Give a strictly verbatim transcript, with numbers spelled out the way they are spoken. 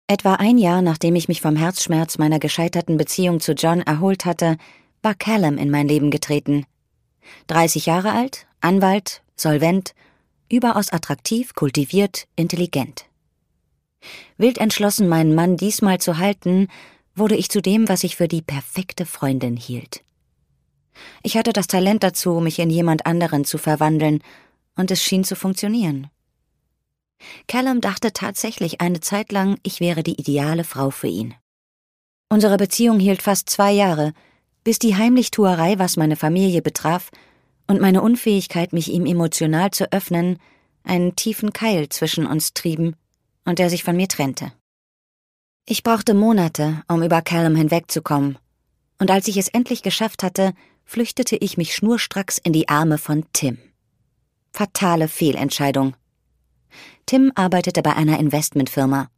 Etwa ein Jahr, nachdem ich mich vom Herzschmerz meiner gescheiterten Beziehung zu John erholt hatte, war Callum in mein Leben getreten. dreißig Jahre alt, Anwalt, solvent, überaus attraktiv, kultiviert, intelligent. Wild entschlossen, meinen Mann diesmal zu halten, wurde ich zu dem, was ich für die perfekte Freundin hielt. Ich hatte das Talent dazu, mich in jemand anderen zu verwandeln, und es schien zu funktionieren. Callum dachte tatsächlich eine Zeit lang, ich wäre die ideale Frau für ihn. Unsere Beziehung hielt fast zwei Jahre, bis die Heimlichtuerei, was meine Familie betraf, und meine Unfähigkeit, mich ihm emotional zu öffnen, einen tiefen Keil zwischen uns trieben und er sich von mir trennte. Ich brauchte Monate, um über Callum hinwegzukommen, und als ich es endlich geschafft hatte, flüchtete ich mich schnurstracks in die Arme von Tim. Fatale Fehlentscheidung. Tim arbeitete bei einer Investmentfirma,